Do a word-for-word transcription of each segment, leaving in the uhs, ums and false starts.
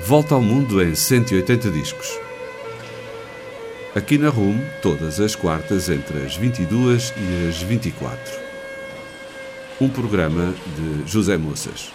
Volta ao Mundo em cento e oitenta discos. Aqui na R U M, todas as quartas entre as vinte e duas e as vinte e quatro. Um programa de José Moças.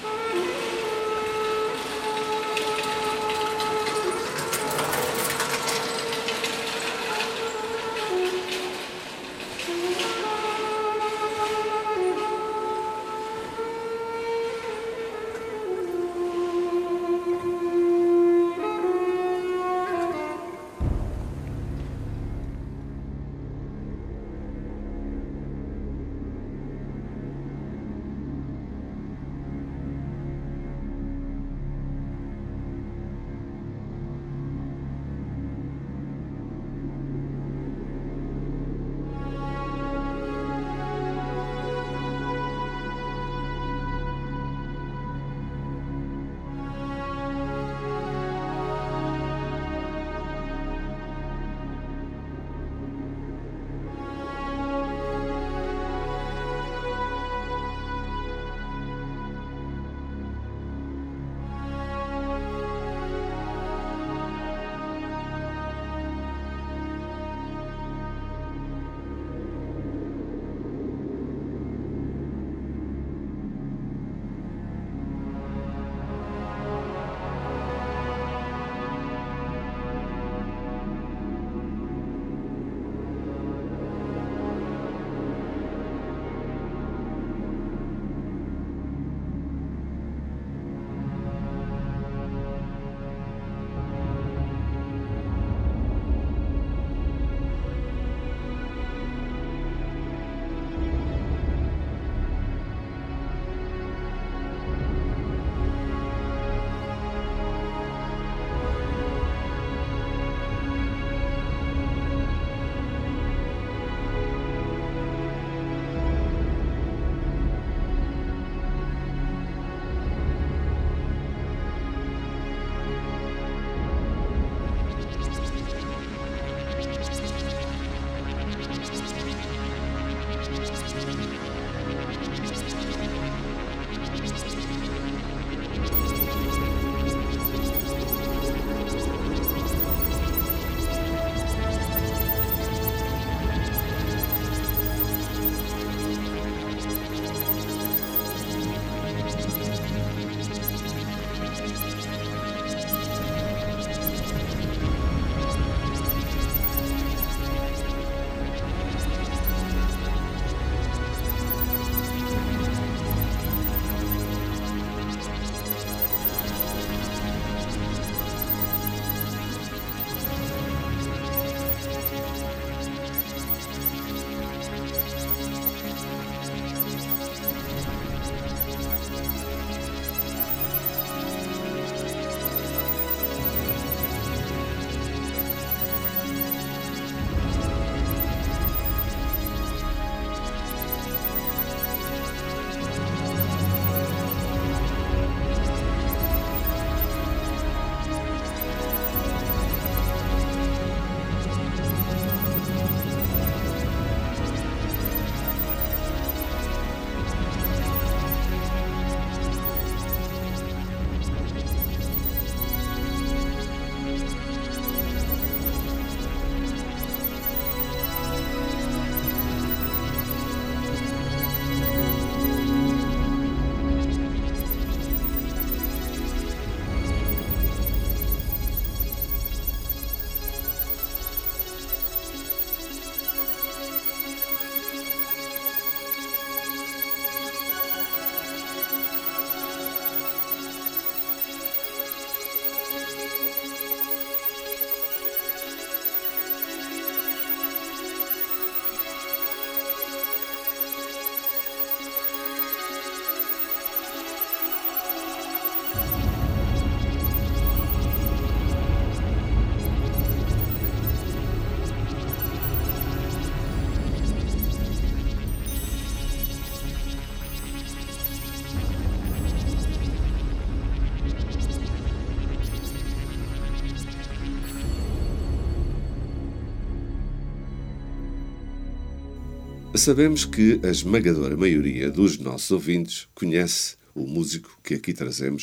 Sabemos que a esmagadora maioria dos nossos ouvintes conhece o músico que aqui trazemos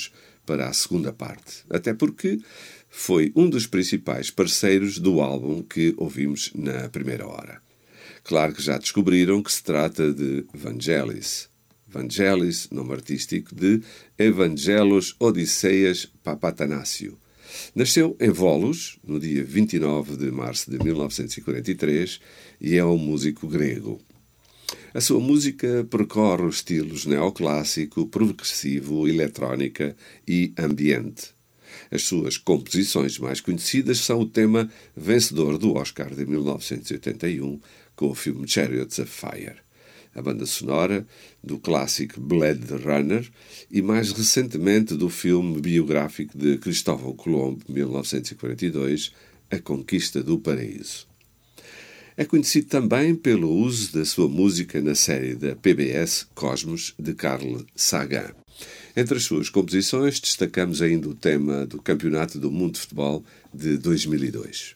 para a segunda parte, até porque foi um dos principais parceiros do álbum que ouvimos na primeira hora. Claro que já descobriram que se trata de Vangelis. Vangelis, nome artístico de Evangelos Odisseias Papatanásio. Nasceu em Volos, no dia vinte e nove de março de mil novecentos e quarenta e três, e é um músico grego. A sua música percorre os estilos neoclássico, progressivo, eletrónica e ambiente. As suas composições mais conhecidas são o tema vencedor do Oscar de mil novecentos e oitenta e um, com o filme Chariots of Fire, a banda sonora do clássico Blade Runner e, mais recentemente, do filme biográfico de Cristóvão Colombo, mil novecentos e quarenta e dois, A Conquista do Paraíso. É conhecido também pelo uso da sua música na série da P B S Cosmos, de Carl Sagan. Entre as suas composições, destacamos ainda o tema do Campeonato do Mundo de Futebol de dois mil e dois.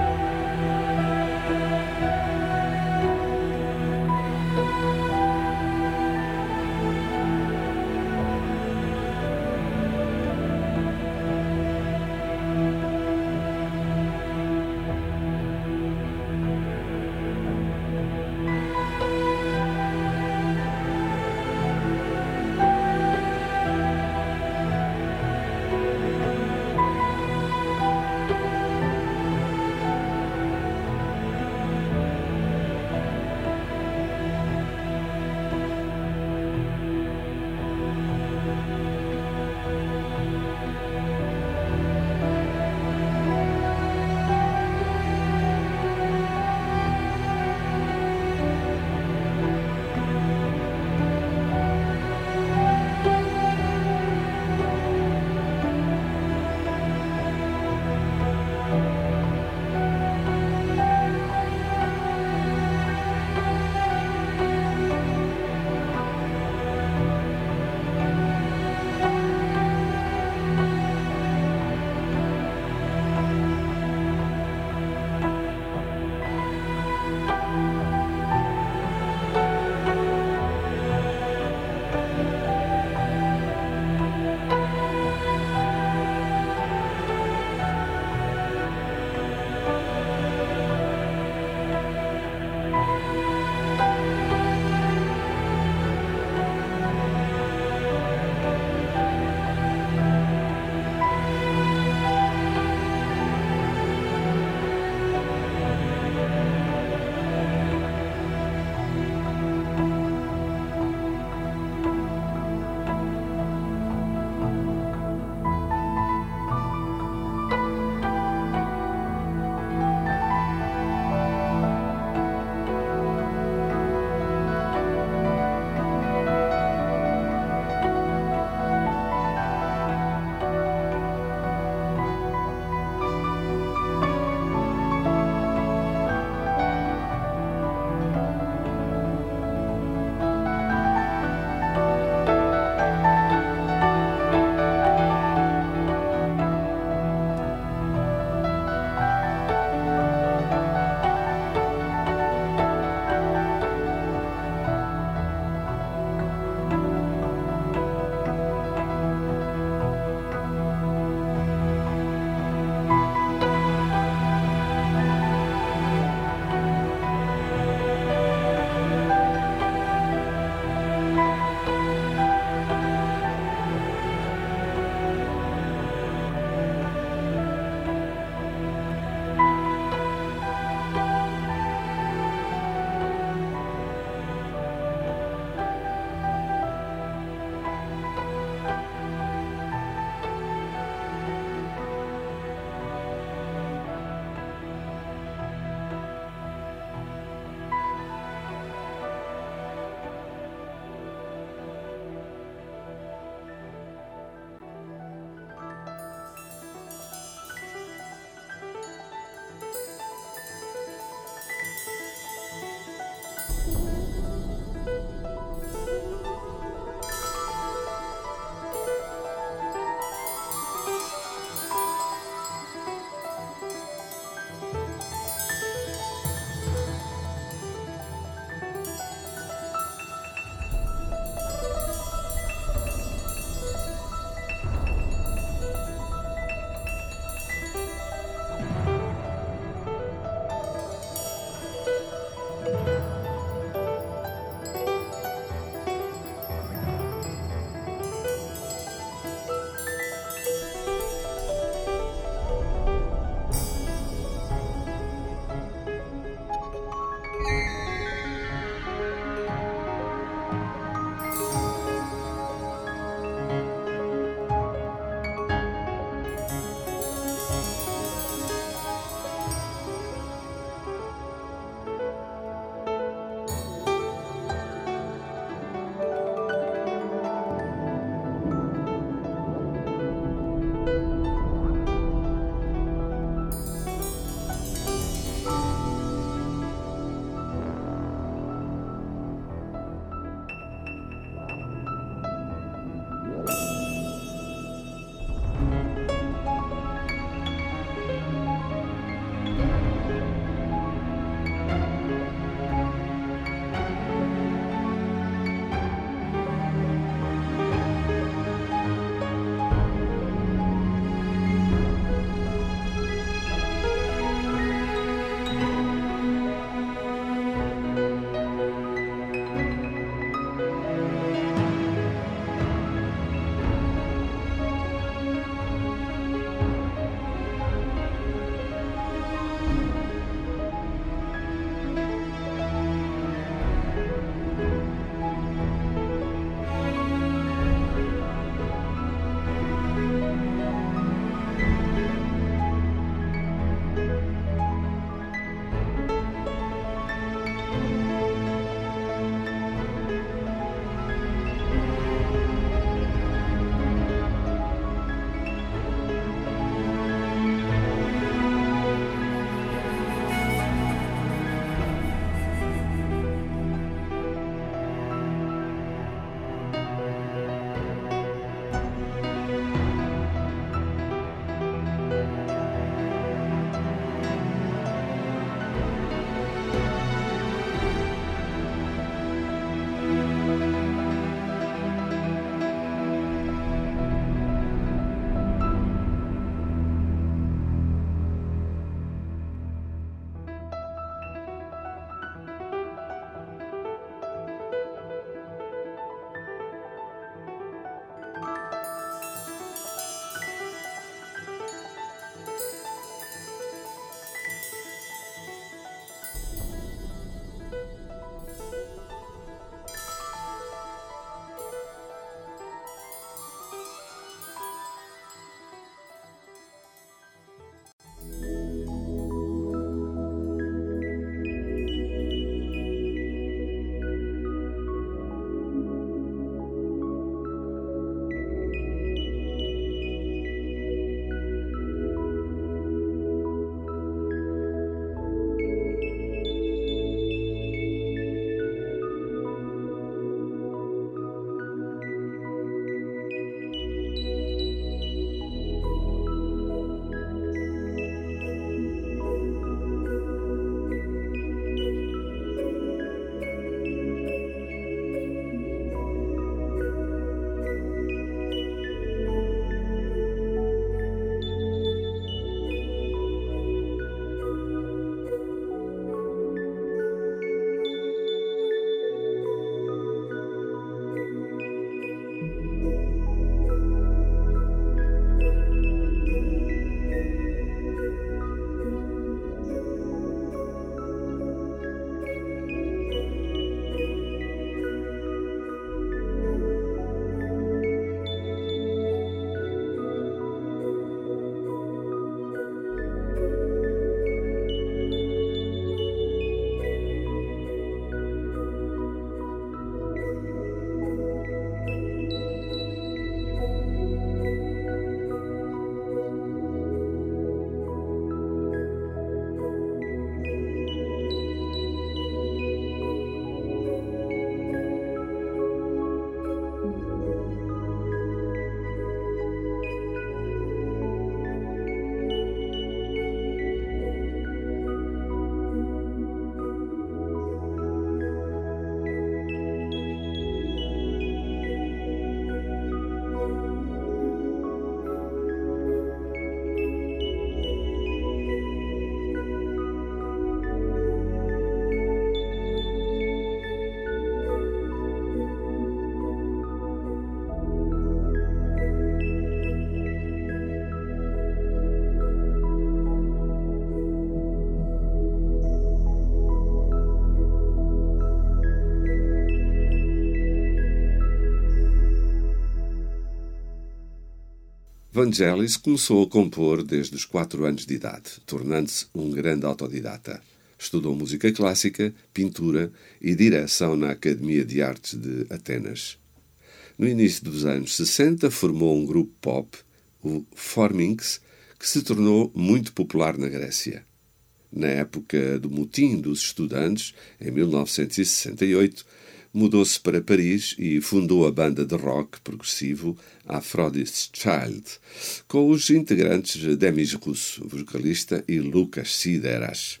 Vangelis começou a compor desde os quatro anos de idade, tornando-se um grande autodidata. Estudou música clássica, pintura e direção na Academia de Artes de Atenas. No início dos anos sessenta, formou um grupo pop, o Forminx, que se tornou muito popular na Grécia. Na época do motim dos estudantes, em mil novecentos e sessenta e oito, mudou-se para Paris e fundou a banda de rock progressivo Aphrodite's Child, com os integrantes Demis Roussos, vocalista, e Lucas Sideras.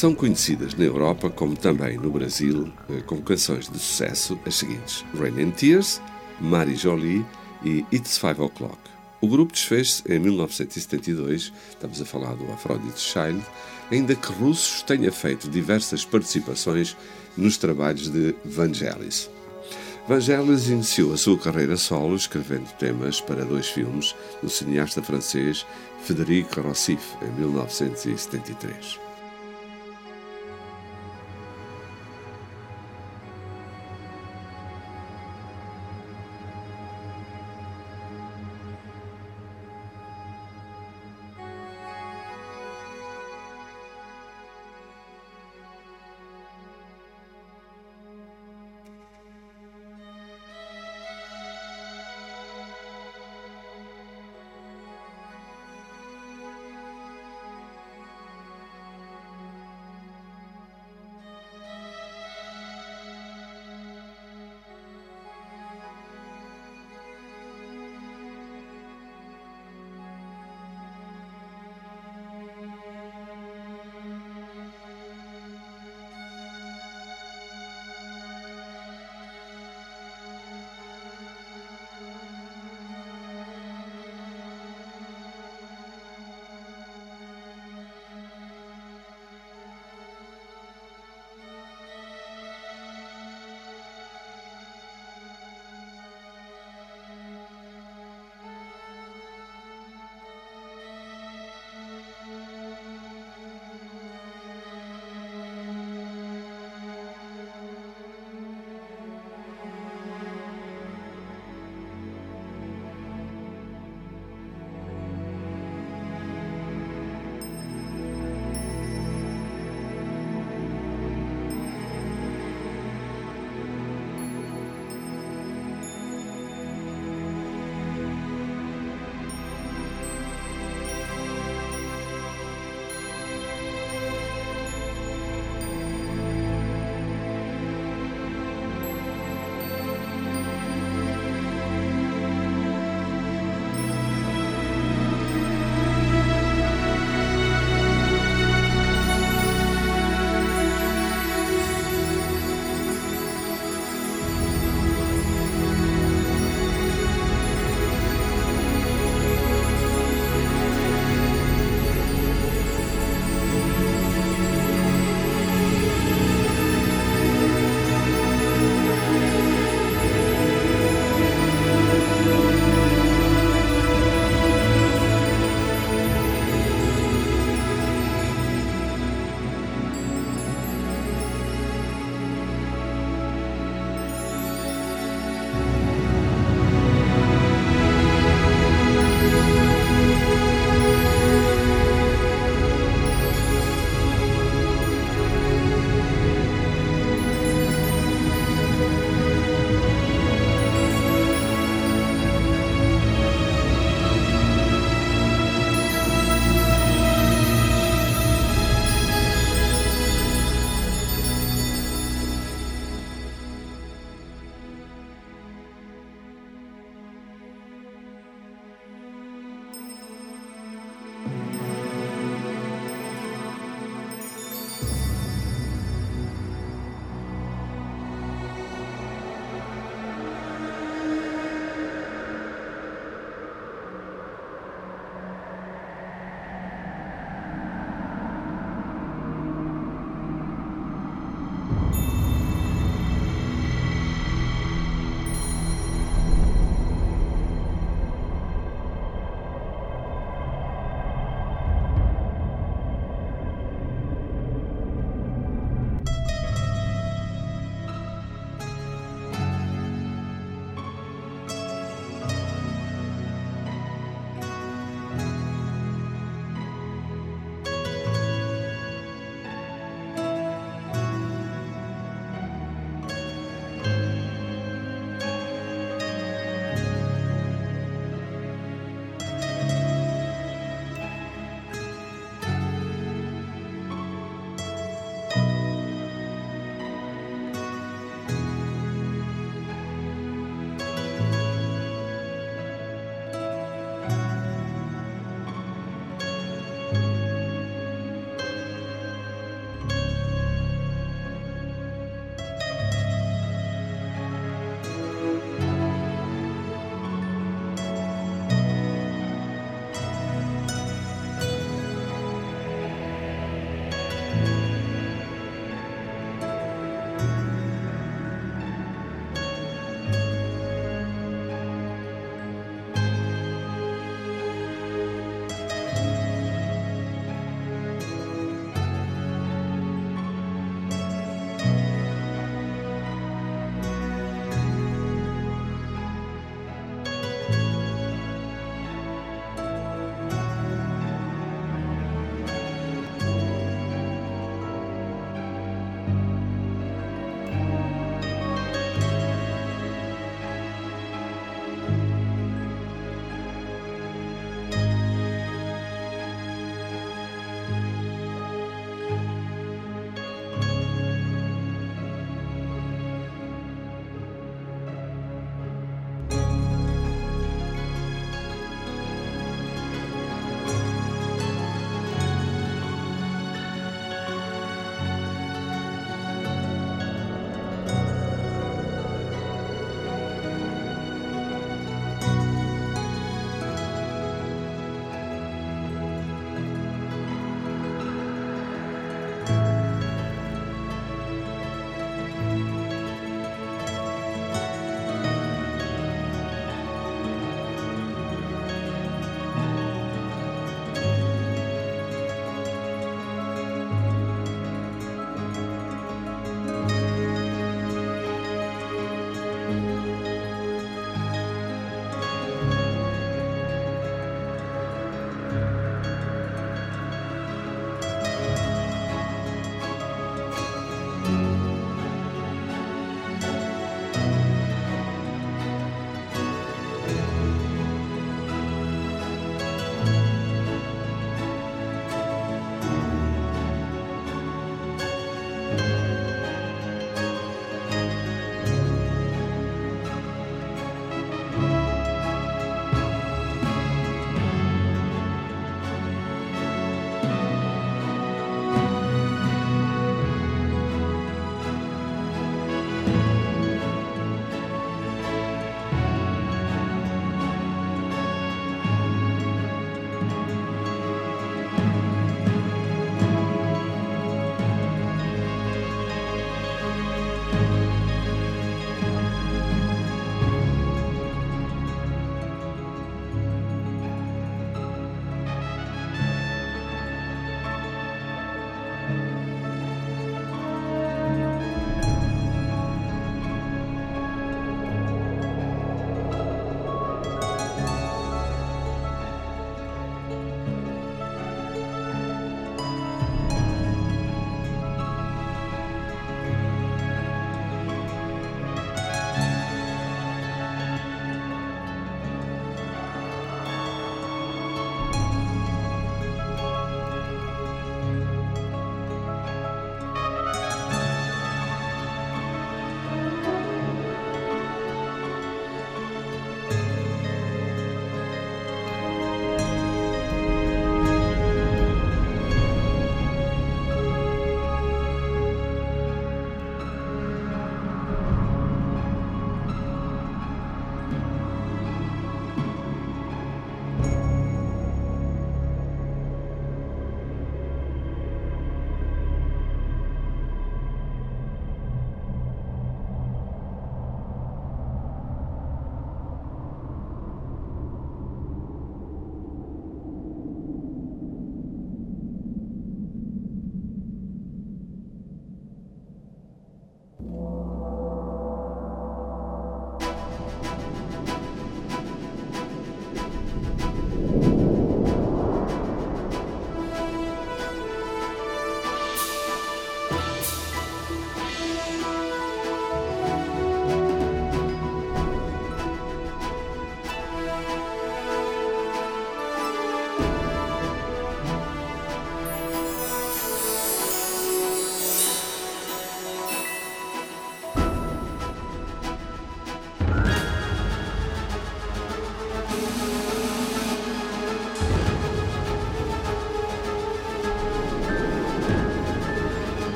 São conhecidas na Europa, como também no Brasil, com canções de sucesso as seguintes: Rain and Tears, Marie Jolie e It's Five O'Clock. O grupo desfez-se em mil novecentos e setenta e dois, estamos a falar do Aphrodite Child, ainda que Russos tenha feito diversas participações nos trabalhos de Vangelis. Vangelis iniciou a sua carreira solo escrevendo temas para dois filmes do cineasta francês Frédéric Rossif, em mil novecentos e setenta e três.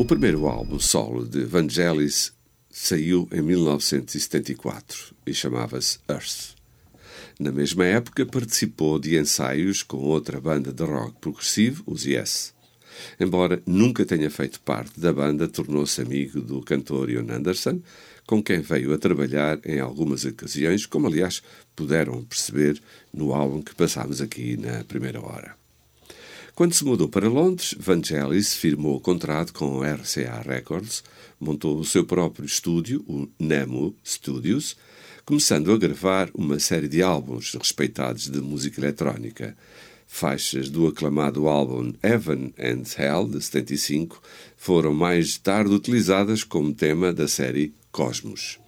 primeiro álbum solo de Vangelis saiu em mil novecentos e setenta e quatro e chamava-se Earth. Na mesma época participou de ensaios com outra banda de rock progressivo, os Yes. Embora nunca tenha feito parte da banda, tornou-se amigo do cantor Ian Anderson, com quem veio a trabalhar em algumas ocasiões, como aliás puderam perceber no álbum que passámos aqui na primeira hora. Quando se mudou para Londres, Vangelis firmou o contrato com a R C A Records, montou o seu próprio estúdio, o Nemu Studios, começando a gravar uma série de álbuns respeitados de música eletrónica. Faixas do aclamado álbum Heaven and Hell, de setenta e cinco, foram mais tarde utilizadas como tema da série Cosmos.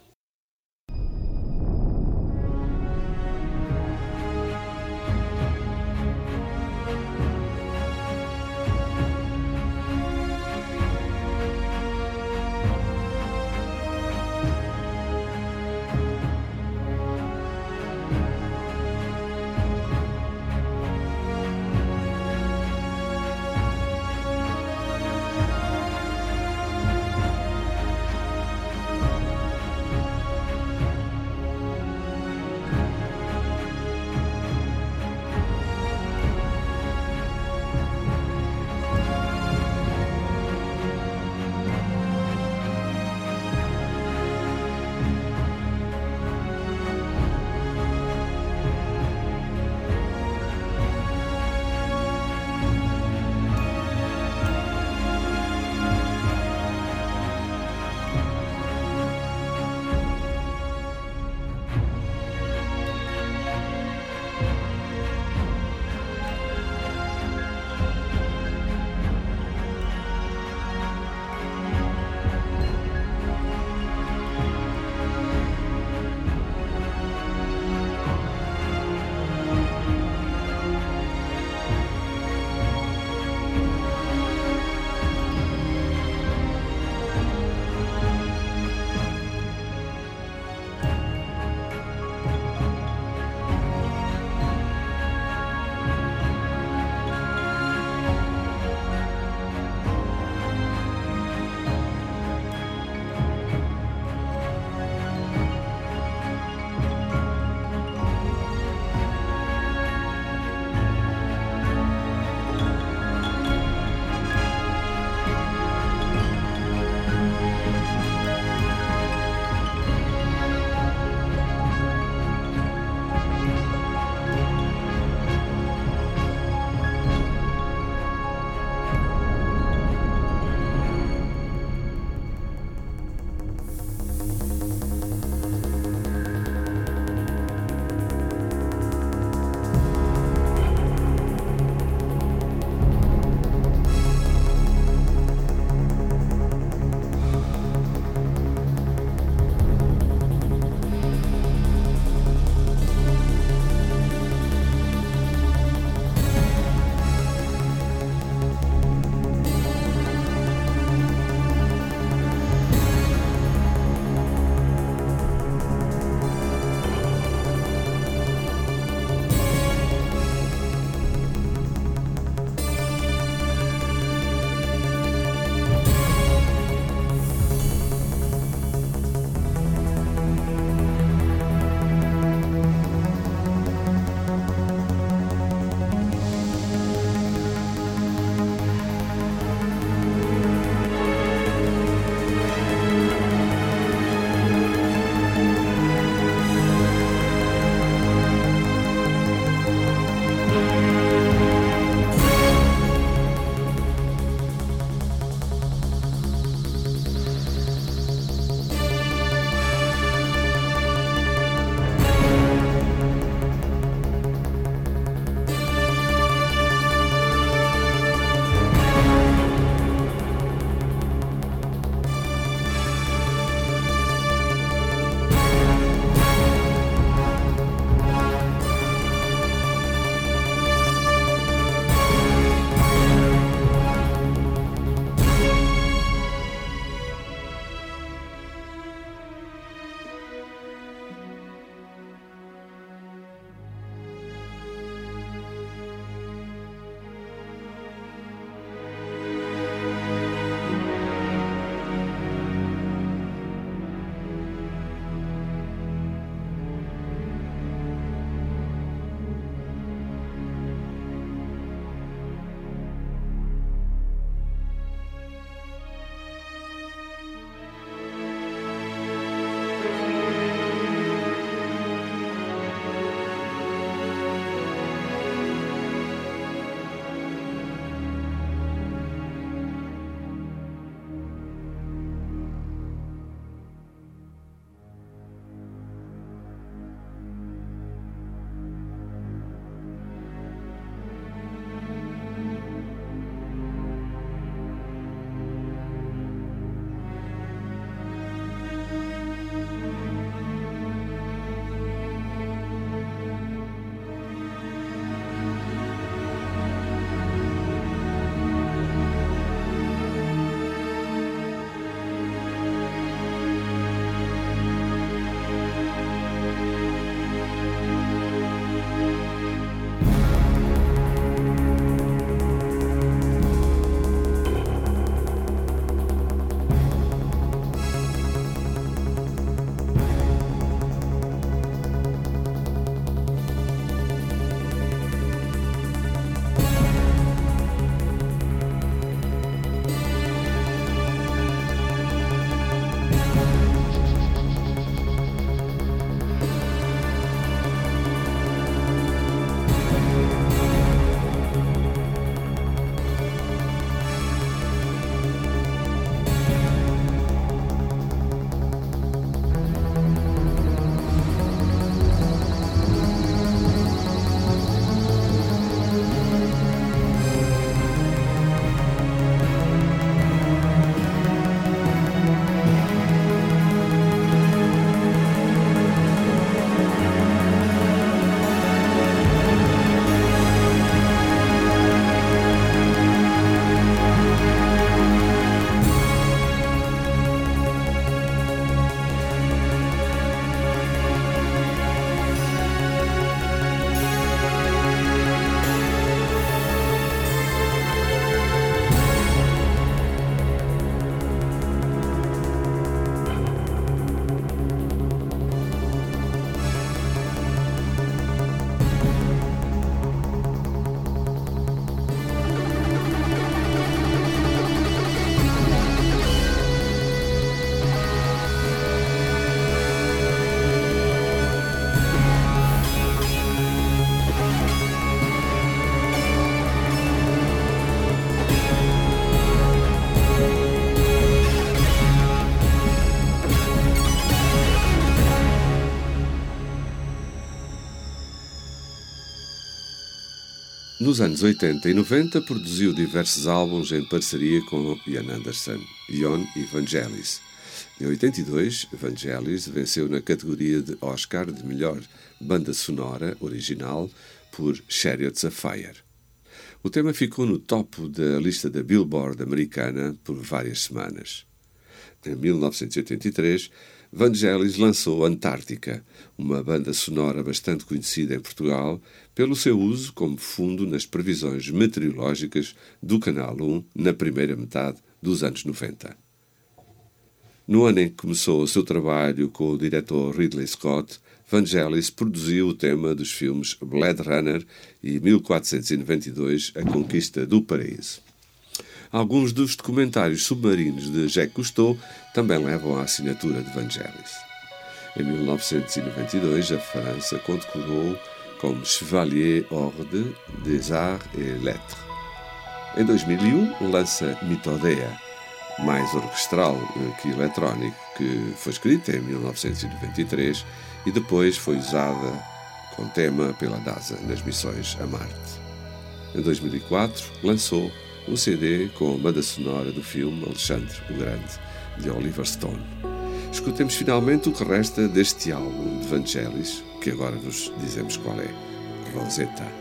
Nos anos oitenta e noventa produziu diversos álbuns em parceria com Ian Anderson, Ion e Vangelis. Em oitenta e dois, Vangelis venceu na categoria de Oscar de melhor banda sonora original por Chariots of Fire. O tema ficou no topo da lista da Billboard americana por várias semanas. Em mil novecentos e oitenta e três, Vangelis lançou Antártica, uma banda sonora bastante conhecida em Portugal pelo seu uso como fundo nas previsões meteorológicas do Canal um na primeira metade dos anos noventa. No ano em que começou o seu trabalho com o diretor Ridley Scott, Vangelis produziu o tema dos filmes Blade Runner e mil quatrocentos e noventa e dois, A Conquista do Paraíso. Alguns dos documentários submarinos de Jacques Cousteau também levam a assinatura de Vangelis. Em mil novecentos e noventa e dois, a França condecorou como Chevalier Ordre des Arts et Lettres. Em dois mil e um, lança Mythodeia, mais orquestral que eletrónico, que foi escrita em mil novecentos e noventa e três e depois foi usada com tema pela NASA nas missões a Marte. Em dois mil e quatro, lançou um C D com a banda sonora do filme Alexandre o Grande, de Oliver Stone. Escutemos finalmente o que resta deste álbum de Vangelis, que agora vos dizemos qual é, Rosetta.